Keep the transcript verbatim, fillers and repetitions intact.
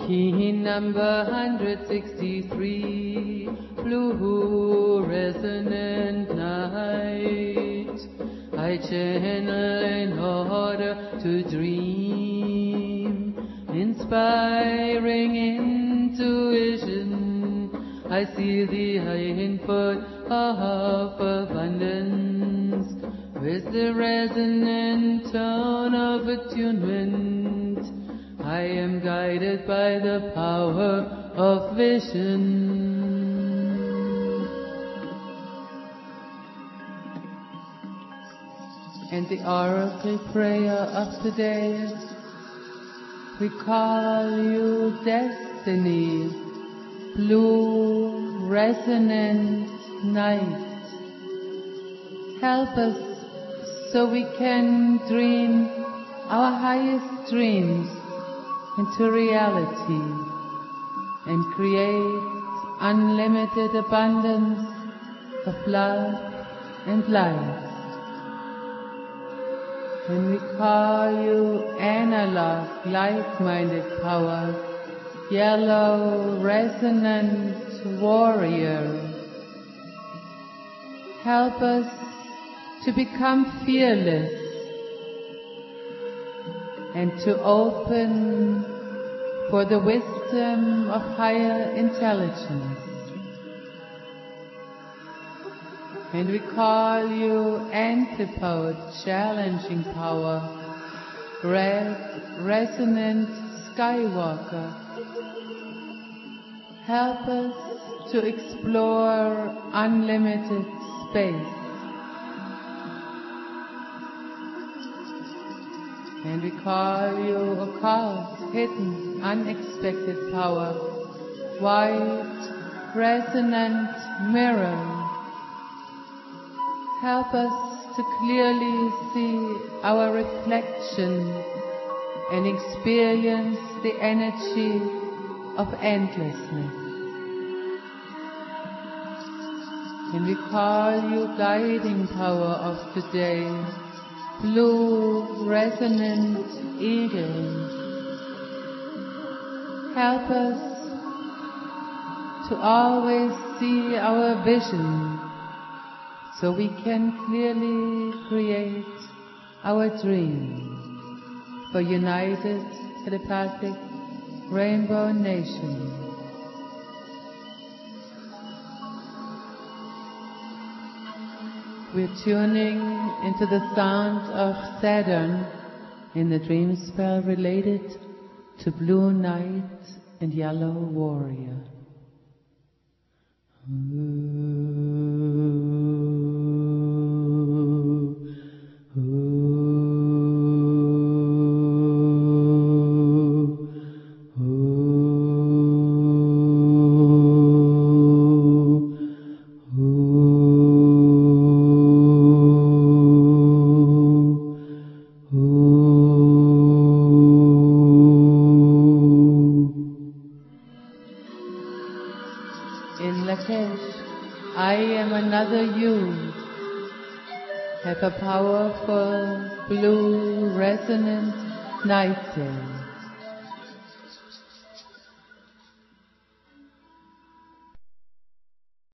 Key number one hundred sixty-three, blue resonant night. I channel in order to dream, inspiring intuition. I see the input of abundance with the resonant tone of attunement. I am guided by the power of vision. And the oracle prayer of today, we call you destiny, blue resonant night. Help us so we can dream our highest dreams into reality and create unlimited abundance of love and light. And we call you analog, light-minded power, yellow resonant warrior. Help us to become fearless and to open for the wisdom of higher intelligence. And we call you antipode, challenging power, red, resonant skywalker. Help us to explore unlimited space. And we call you occult, hidden, unexpected power, white, resonant mirror. Help us to clearly see our reflection and experience the energy of endlessness. And we call you guiding power of today, blue resonant eagle. Help us to always see our vision so we can clearly create our dream for united telepathic rainbow nation. We're tuning into the sound of Saturn in the dream spell related to blue night and yellow warrior. Have a powerful blue resonant night day.